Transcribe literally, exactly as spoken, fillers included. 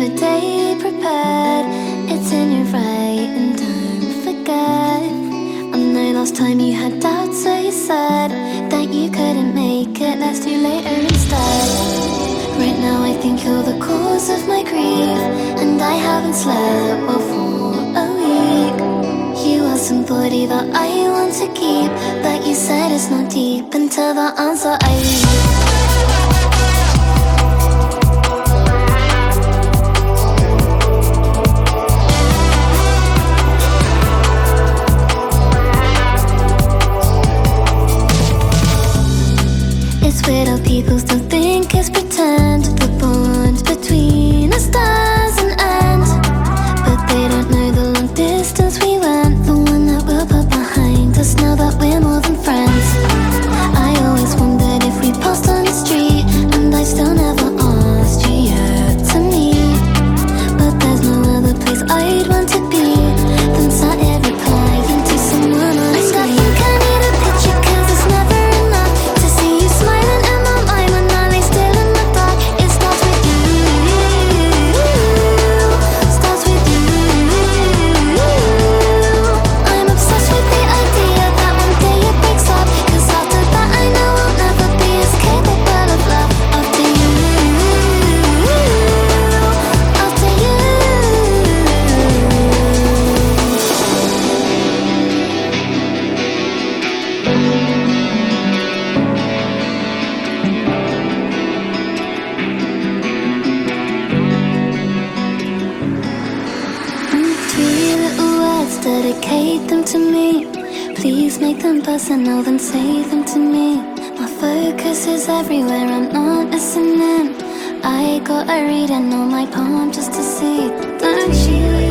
have a day prepared. It's in your right and don't forget. I know last time you had doubts, so you said that you couldn't make it. Let's do later instead. Right now I think you're the cause of my grief, and I haven't slept well for a week. You are somebody that I want to keep, but you said it's not deep until the answer I leave. It's weird how people still think it's pretend. The bond between us doesn't end, but they don't know the long distance we went, the one that we'll put behind us now that we're more than friends. I always wondered if we passed on the street, and I still never asked you yet to meet. But there's no other place I'd want to be than sat here replying to someone on a screen. I think I need a picture, cause it's never enough to see you smiling in my mind when I lay still in the dark. It starts with you, starts with you. I'm obsessed with the idea that one day it breaks up, cause after that I know I'll never be as capable of love. After you, after you. Three little words, dedicate them to me. Please make them personal, then say them to me. My focus is everywhere, I'm not listening. I got a reading on my palm just to see. Don't you